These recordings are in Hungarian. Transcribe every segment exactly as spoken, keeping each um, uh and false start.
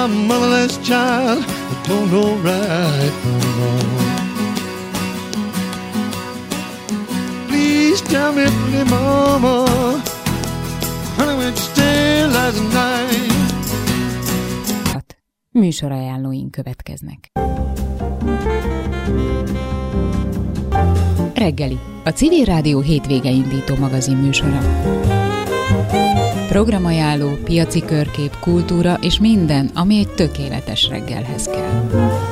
a motherless child that don't know right from wrong. Please tell me, pretty mama, honey, where'd you stay last night? Műsorajánlóink következnek. Reggeli, a Civil Rádió hétvége indító magazin műsora. Programajánló, piaci körkép, kultúra és minden, ami egy tökéletes reggelhez kell.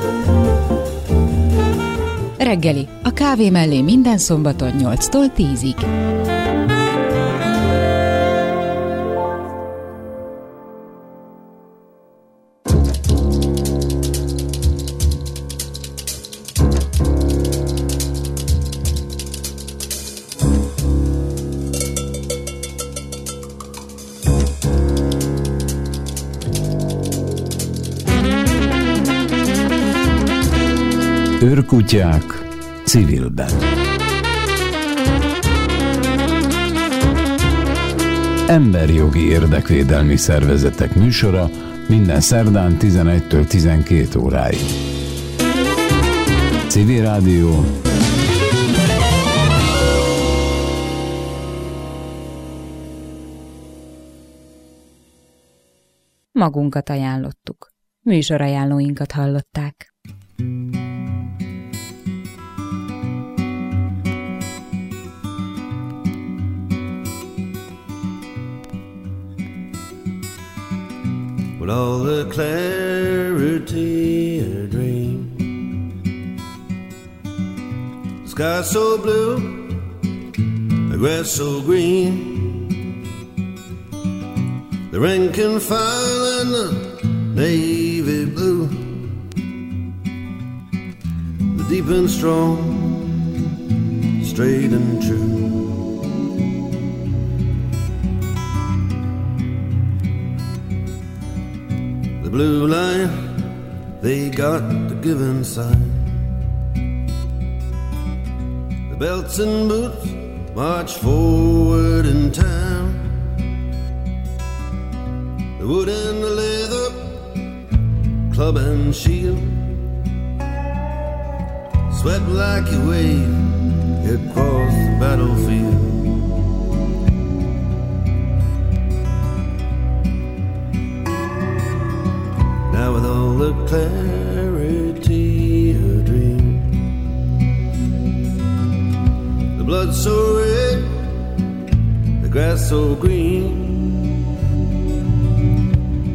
Reggeli, a kávé mellé minden szombaton nyolctól tízig. Őrkutyák civilben. Emberjogi érdekvédelmi szervezetek műsora minden szerdán tizenegytől tizenkét óráig. Civil Rádió. Magunkat ajánlottuk. Műsorajánlóinkat hallották. With all the clarity a dream, the sky so blue, the grass so green, the rank and file and the navy blue, the deep and strong, straight and true. The blue line, they got the given sign. The belts and boots march forward in time. The wood and the leather, club and shield, sweat like a wave across the battlefield. Now with all the clarity a dream, the blood so red, the grass so green,